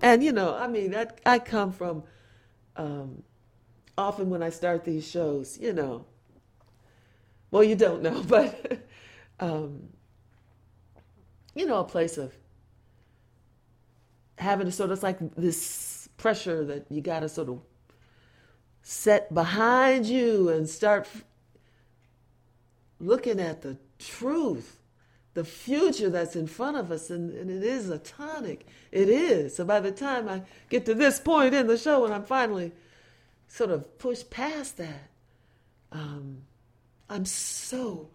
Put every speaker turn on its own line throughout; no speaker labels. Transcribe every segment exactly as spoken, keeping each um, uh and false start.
And, you know, I mean, I, I come from, um, often when I start these shows, you know, well, you don't know, but, um, you know, a place of having to sort of, it's like this pressure that you got to sort of set behind you and start looking at the truth, the future that's in front of us, and, and it is a tonic. It is. So by the time I get to this point in the show and I'm finally sort of pushed past that, um, I'm so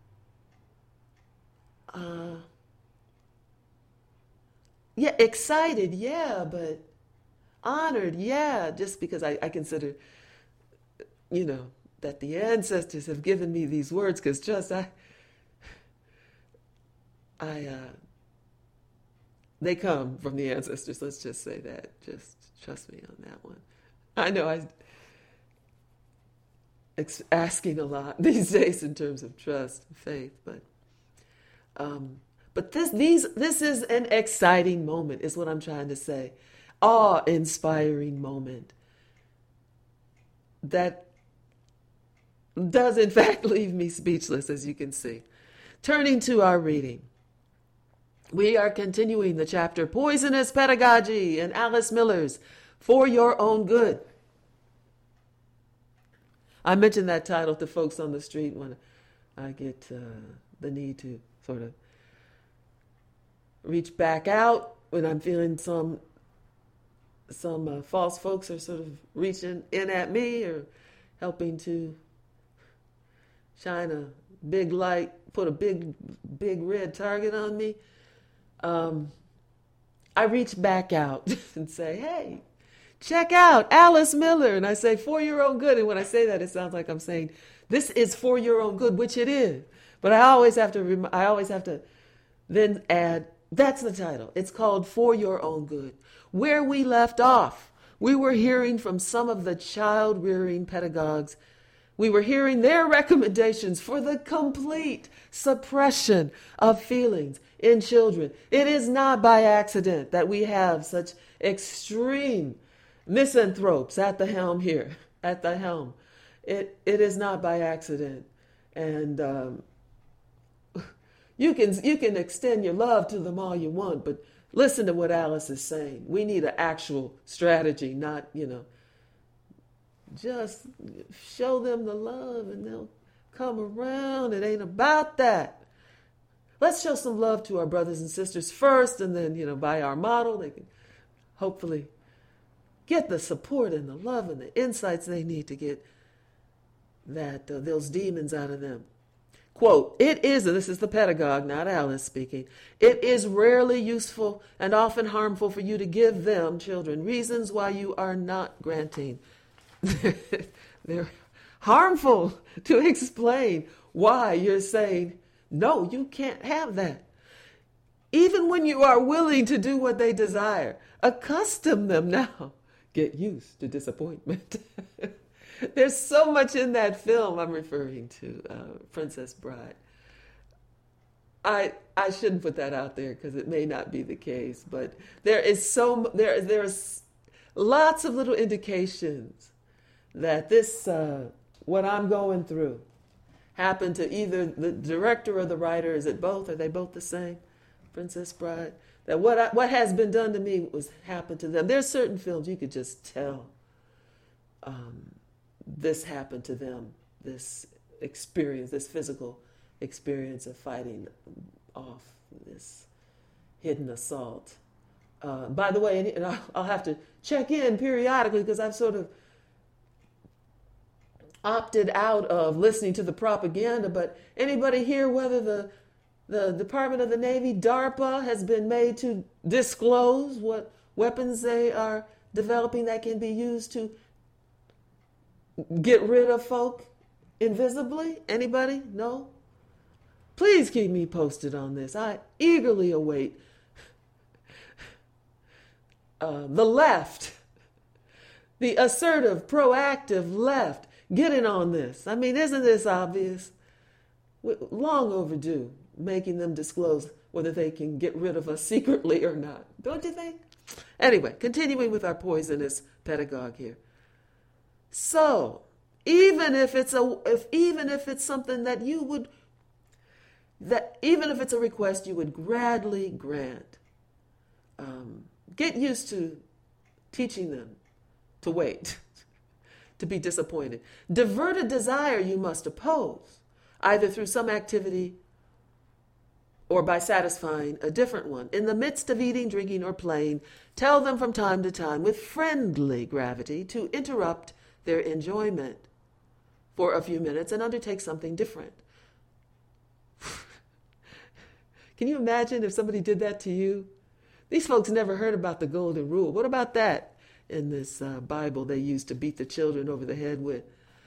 uh, yeah, excited, yeah, but honored, yeah, just because I, I consider, you know, that the ancestors have given me these words, because just I, I, uh, they come from the ancestors. Let's just say that. Just trust me on that one. I know I ex- asking a lot these days in terms of trust and faith, but, um, but this, these, this is an exciting moment, is what I'm trying to say. Awe-inspiring moment that does in fact leave me speechless, as you can see. Turning to our reading, we are continuing the chapter Poisonous Pedagogy in Alice Miller's For Your Own Good. I mentioned that title to folks on the street when I get uh, the need to sort of reach back out when I'm feeling some some uh, false folks are sort of reaching in at me or helping to shine a big light, put a big, big red target on me. Um, I reach back out and say, hey, check out Alice Miller. And I say, for your own good. And when I say that, it sounds like I'm saying, this is for your own good, which it is. But I always have to, rem- I always have to then add, that's the title. It's called For Your Own Good. Where we left off, we were hearing from some of the child-rearing pedagogues. We were hearing their recommendations for the complete suppression of feelings in children. It is not by accident that we have such extreme misanthropes at the helm here, at the helm. It it is not by accident. And um, you can you can extend your love to them all you want, but listen to what Alice is saying. We need an actual strategy, not, you know, just show them the love and they'll come around. It ain't about that. Let's show some love to our brothers and sisters first, and then, you know, by our model, they can hopefully get the support and the love and the insights they need to get that uh, those demons out of them. Quote, it is, and this is the pedagogue, not Alice speaking, it is rarely useful and often harmful for you to give them, children, reasons why you are not granting. They're harmful to explain why you're saying, no, you can't have that. Even when you are willing to do what they desire, accustom them now. Get used to disappointment. There's so much in that film I'm referring to, uh, Princess Bride. I I shouldn't put that out there because it may not be the case, but there is so there there's lots of little indications that this uh, what I'm going through happened to either the director or the writer. Is it both? Are they both the same? Princess Bride. That what I, what has been done to me was happened to them. There's certain films you could just tell. Um, this happened to them, this experience, this physical experience of fighting off this hidden assault. Uh, by the way, and I'll, I'll have to check in periodically because I've sort of opted out of listening to the propaganda, but anybody hear whether the the Department of the Navy, DARPA, has been made to disclose what weapons they are developing that can be used to get rid of folk invisibly? Anybody? No? Please keep me posted on this. I eagerly await uh, the left, the assertive, proactive left, getting on this. I mean, isn't this obvious? Long overdue, making them disclose whether they can get rid of us secretly or not. Don't you think? Anyway, continuing with our poisonous pedagogue here. So, even if it's a, if even if it's something that you would, that even if it's a request you would gladly grant, um, get used to teaching them to wait, to be disappointed. Divert a desire you must oppose, either through some activity or by satisfying a different one. In the midst of eating, drinking, or playing, tell them from time to time with friendly gravity to interrupt their enjoyment for a few minutes and undertake something different. Can you imagine if somebody did that to you? These folks never heard about the golden rule. What about that in this uh, Bible they used to beat the children over the head with?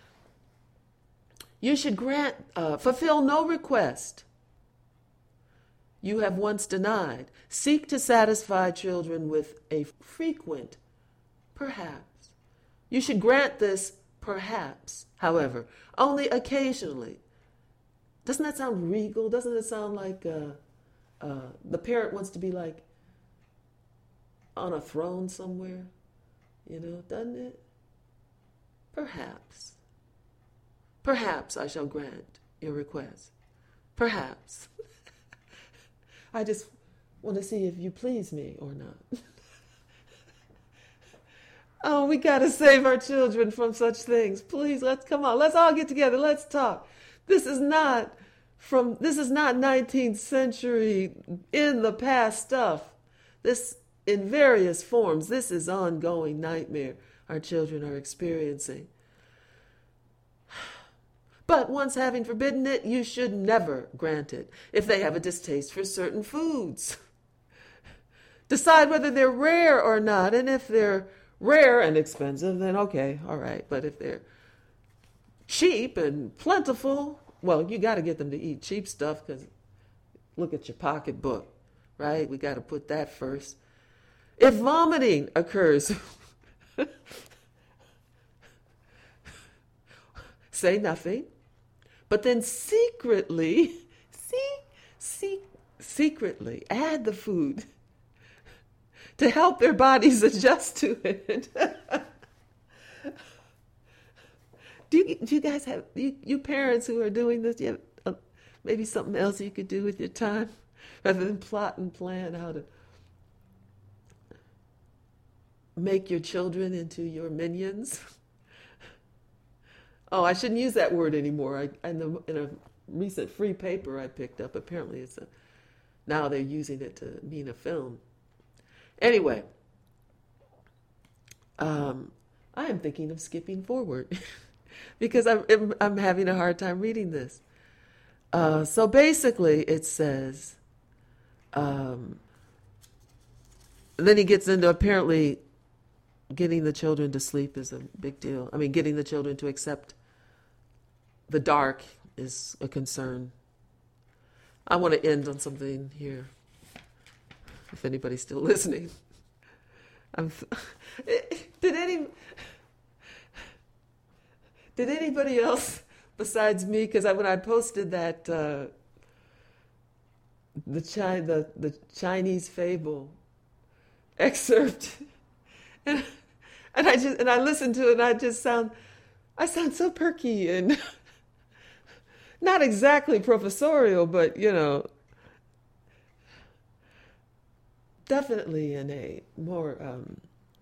You should grant, uh, fulfill no request you have once denied. Seek to satisfy children with a frequent perhaps. You should grant this perhaps, however, only occasionally. Doesn't that sound regal? Doesn't it sound like uh, uh, the parent wants to be like on a throne somewhere? You know, doesn't it? Perhaps. Perhaps I shall grant your request. Perhaps. I just want to see if you please me or not. Oh, we got to save our children from such things. Please, let's come on. Let's all get together. Let's talk. This is not from, this is not nineteenth century in the past stuff. This, in various forms, this is ongoing nightmare our children are experiencing. But once having forbidden it, you should never grant it if they have a distaste for certain foods. Decide whether they're rare or not, and if they're rare and expensive, then okay, all right. But if they're cheap and plentiful, well, you got to get them to eat cheap stuff because look at your pocketbook, right? We got to put that first. If vomiting occurs, say nothing. But then secretly, see, see, secretly add the food to help their bodies adjust to it. do, you, do you guys have, you, you parents who are doing this, you have uh, maybe something else you could do with your time rather than plot and plan how to make your children into your minions? Oh, I shouldn't use that word anymore. I, in, the, in a recent free paper I picked up, apparently it's a, now they're using it to mean a film. Anyway, um, I am thinking of skipping forward because I'm, I'm having a hard time reading this. Uh, so basically it says, um, then he gets into apparently getting the children to sleep is a big deal. I mean, getting the children to accept the dark is a concern. I want to end on something here, if anybody's still listening. I'm, did any did anybody else besides me? Because I, when I posted that uh, the, Chi, the the Chinese fable excerpt, and and I just and I listened to it, and I just sound I sound so perky and not exactly professorial, but you know. Definitely in a more, um,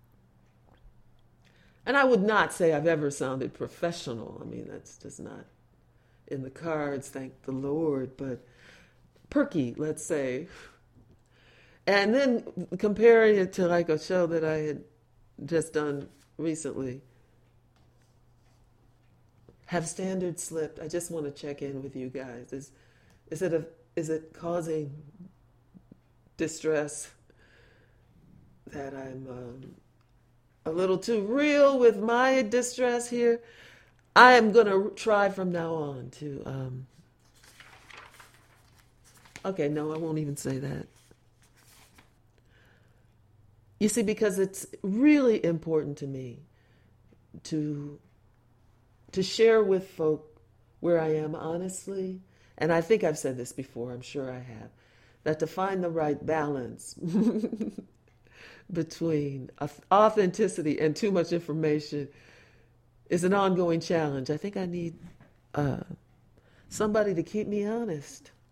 and I would not say I've ever sounded professional. I mean, that's just not in the cards, thank the Lord, but perky, let's say. And then comparing it to like a show that I had just done recently. Have standards slipped? I just want to check in with you guys. Is, is it a, is it causing distress? That I'm um, a little too real with my distress here. I am going to try from now on to... Um, okay, no, I won't even say that. You see, because it's really important to me to, to share with folk where I am honestly. And I think I've said this before, I'm sure I have. that to find the right balance between authenticity and too much information is an ongoing challenge. I think I need uh, somebody to keep me honest.